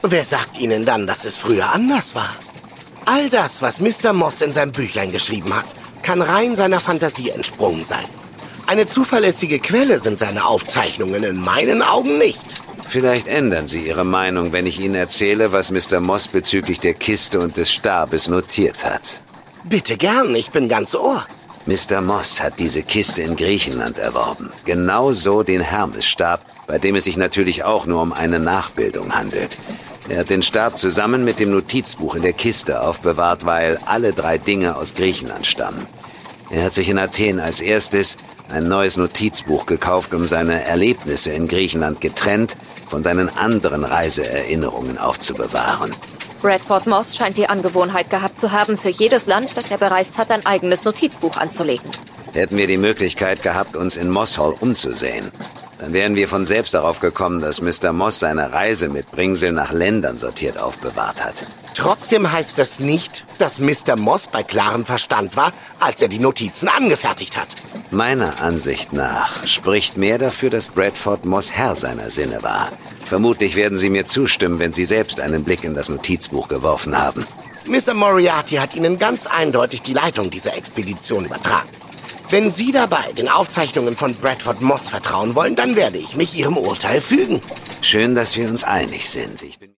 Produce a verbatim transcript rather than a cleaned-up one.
Wer sagt Ihnen dann, dass es früher anders war? All das, was Mister Moss in seinem Büchlein geschrieben hat, kann rein seiner Fantasie entsprungen sein. Eine zuverlässige Quelle sind seine Aufzeichnungen in meinen Augen nicht. Vielleicht ändern Sie Ihre Meinung, wenn ich Ihnen erzähle, was Mister Moss bezüglich der Kiste und des Stabes notiert hat. Bitte gern, ich bin ganz Ohr. Mister Moss hat diese Kiste in Griechenland erworben. Genauso den Hermesstab, bei dem es sich natürlich auch nur um eine Nachbildung handelt. Er hat den Stab zusammen mit dem Notizbuch in der Kiste aufbewahrt, weil alle drei Dinge aus Griechenland stammen. Er hat sich in Athen als erstes ein neues Notizbuch gekauft, um seine Erlebnisse in Griechenland getrennt von seinen anderen Reiseerinnerungen aufzubewahren. Bradford Moss scheint die Angewohnheit gehabt zu haben, für jedes Land, das er bereist hat, ein eigenes Notizbuch anzulegen. Hätten wir die Möglichkeit gehabt, uns in Moss Hall umzusehen, dann wären wir von selbst darauf gekommen, dass Mister Moss seine Reisemitbringsel nach Ländern sortiert aufbewahrt hat. Trotzdem heißt das nicht, dass Mister Moss bei klarem Verstand war, als er die Notizen angefertigt hat. Meiner Ansicht nach spricht mehr dafür, dass Bradford Moss Herr seiner Sinne war. Vermutlich werden Sie mir zustimmen, wenn Sie selbst einen Blick in das Notizbuch geworfen haben. Mister Moriarty hat Ihnen ganz eindeutig die Leitung dieser Expedition übertragen. Wenn Sie dabei den Aufzeichnungen von Bradford Moss vertrauen wollen, dann werde ich mich Ihrem Urteil fügen. Schön, dass wir uns einig sind. Ich bin